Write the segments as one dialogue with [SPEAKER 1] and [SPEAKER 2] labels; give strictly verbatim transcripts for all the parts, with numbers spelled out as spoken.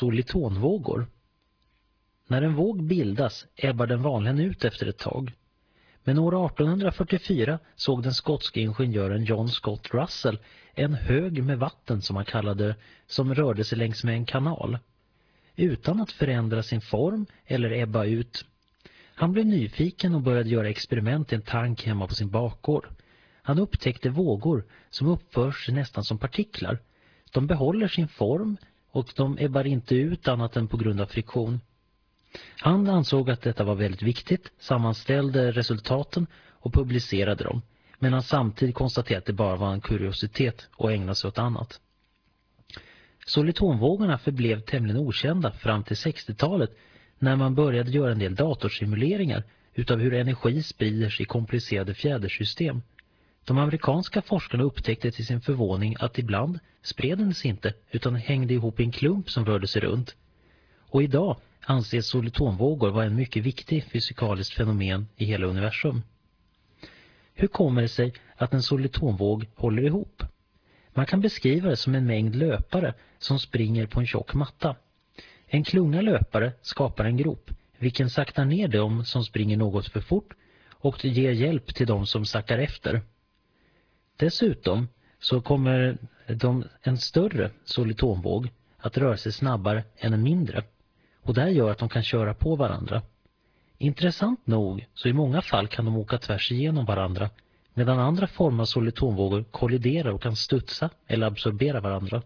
[SPEAKER 1] solitonvågor. När en våg bildas ebbar den vanligen ut efter ett tag. Men år arton fyrtiofyra såg den skotska ingenjören John Scott Russell en hög med vatten som han kallade som rörde sig längs med en kanal, utan att förändra sin form eller ebba ut. Han blev nyfiken och började göra experiment i en tank hemma på sin bakgård. Han upptäckte vågor som uppförs nästan som partiklar. De behåller sin form och de ebbar inte ut annat än på grund av friktion. Han ansåg att detta var väldigt viktigt, sammanställde resultaten och publicerade dem, men han samtidigt konstaterade att det bara var en kuriositet och ägnade sig åt annat. Solitonvågorna förblev tämligen okända fram till sextiotalet när man började göra en del datorsimuleringar utav hur energi sprider sig i komplicerade fjädersystem. De amerikanska forskarna upptäckte till sin förvåning att ibland spred den sig inte utan hängde ihop i en klump som rörde sig runt. Och idag anses solitonvågor vara en mycket viktig fysikaliskt fenomen i hela universum. Hur kommer det sig att en solitonvåg håller ihop? Man kan beskriva det som en mängd löpare som springer på en tjock matta. En klunga löpare skapar en grop, vilken saktar ner dem som springer något för fort och ger hjälp till dem som sackar efter. Dessutom så kommer de, en större solitonvåg att röra sig snabbare än en mindre, och det här gör att de kan köra på varandra. Intressant nog så i många fall kan de åka tvärs igenom varandra, medan andra former av solitonvågor kolliderar och kan studsa eller absorbera varandra.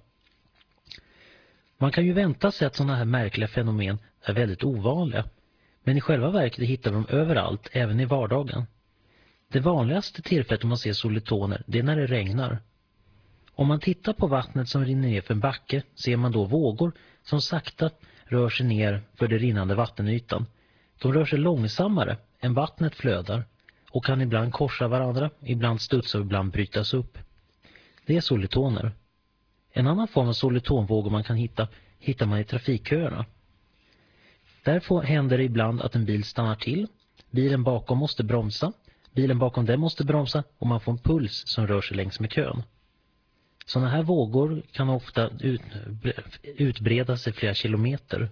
[SPEAKER 1] Man kan ju vänta sig att sådana här märkliga fenomen är väldigt ovanliga, men i själva verket hittar de överallt, även i vardagen. Det vanligaste tillfället man ser solitoner, det är när det regnar. Om man tittar på vattnet som rinner ner för en backe ser man då vågor som sakta rör sig ner för det rinnande vattenytan. De rör sig långsammare än vattnet flödar och kan ibland korsa varandra, ibland studsa och ibland brytas upp. Det är solitoner. En annan form av solitonvågor man kan hitta hittar man i trafikköerna. Därför händer det ibland att en bil stannar till, bilen bakom måste bromsa, bilen bakom den måste bromsa och man får en puls som rör sig längs med kön. Sådana här vågor kan ofta ut, utbreda sig flera kilometer.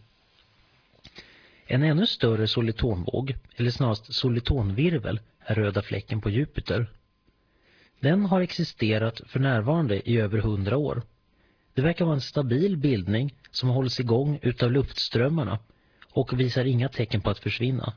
[SPEAKER 1] En ännu större solitonvåg, eller snarast solitonvirvel, är röda fläcken på Jupiter. Den har existerat för närvarande i över hundra år. Det verkar vara en stabil bildning som hålls igång utav luftströmmarna och visar inga tecken på att försvinna.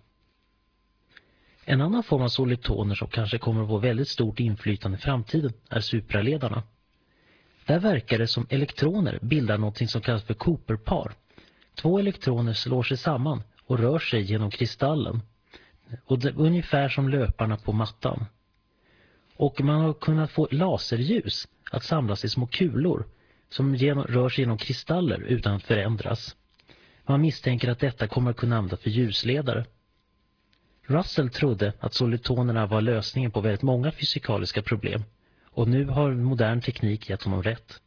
[SPEAKER 1] En annan form av solitoner som kanske kommer att få väldigt stort inflytande i framtiden är supraledarna. Där verkar det som elektroner bildar något som kallas för Cooper-par. Två elektroner slår sig samman och rör sig genom kristallen, och det, ungefär som löparna på mattan. Och man har kunnat få laserljus att samlas i små kulor som genom, rör sig genom kristaller utan att förändras. Man misstänker att detta kommer att kunna användas för ljusledare. Russell trodde att solitonerna var lösningen på väldigt många fysikaliska problem, och nu har modern teknik gett honom rätt.